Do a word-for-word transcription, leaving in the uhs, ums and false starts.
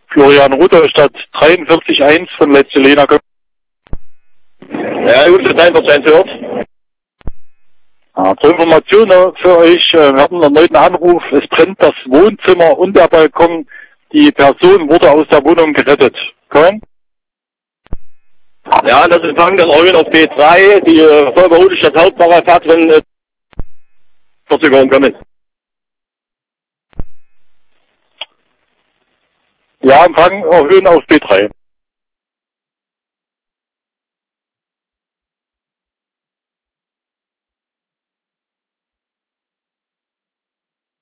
Florian Rudolstadt, dreiundvierzig eins von Letztelena. Ja, gut, das einverstanden hört. Ja, zur Information für euch, wir hatten einen erneuten Anruf, es brennt das Wohnzimmer und der Balkon. Die Person wurde aus der Wohnung gerettet. Komm? Ja, das ist Frank, das Orion auf B drei, die äh, Vollberute Stadt Hauptbahnhof wenn äh, Verzögerung kommen. Ja, Empfang erhöhen auf B drei.